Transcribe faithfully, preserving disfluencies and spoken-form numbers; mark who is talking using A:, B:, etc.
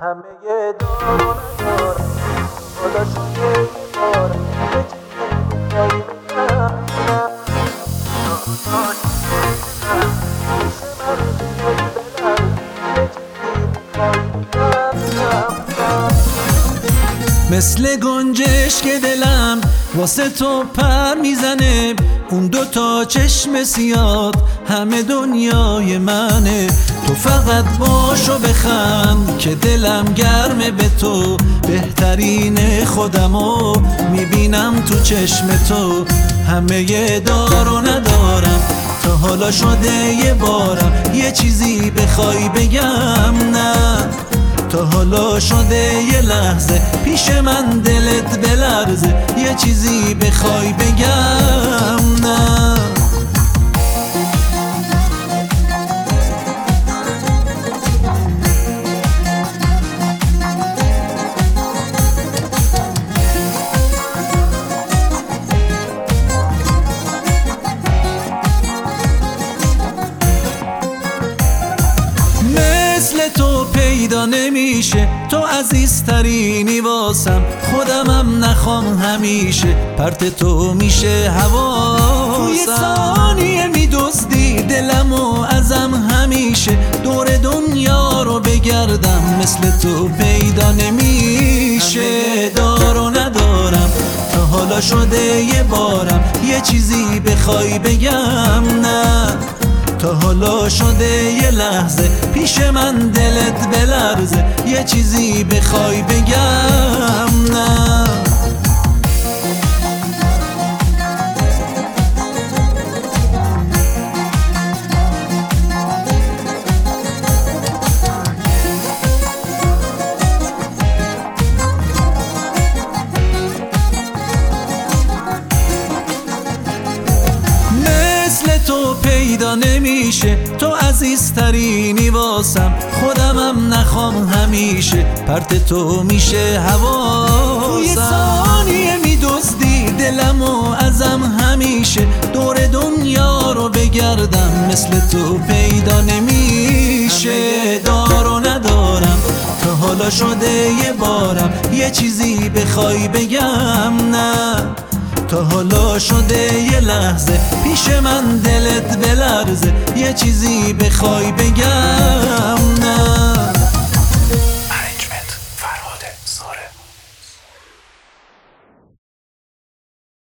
A: همه دار و ندارم خدا شده یه بارم یه چیزی میخوایی بگم نه داشت بگم پیش من بیایی بلم یه چیزی میخوایی بگم نه
B: مثل گنجش که دلم واسه تو پر میزنه، اون دو تا چشم سیاد همه دنیای منه. تو فقط باش و بخند که دلم گرمه به تو، بهترین خودمو میبینم تو چشم تو. همه دار و ندارم تا حالا شده یه بارم یه چیزی بخوای بگم نه. تا حالا شده یه لحظه پیش من دلت بلرزه یه چیزی بخوای بگم نه. مثل تو پیدا نمیشه، تو عزیزترینی واسم، خودمم نخوام همیشه پرت تو میشه حواسم. تو یه ثانیه میدزدی دلمو ازم همیشه، دور دنیا رو بگردم مثل تو پیدا نمیشه. دار و ندارم تا حالا شده یه بارم یه چیزی بخوای بگم نه. تا حالا شده یه لحظه پیش من دلت بلرزه یه چیزی بخوای بگم نه. تو پیدا نمیشه، تو عزیزترینی واسم، خودمم نخوام همیشه پرت تو میشه حواسم. تو یه ثانیه میدزدی دلمو ازم همیشه، دور دنیا رو بگردم مثل تو پیدا نمیشه. دار و ندارم تا حالا شده یه بارم یه چیزی بخوای بگم نه. تا حالا شده یه لحظه پیش من دلت بلرزه یه چیزی بخوای بگم نه.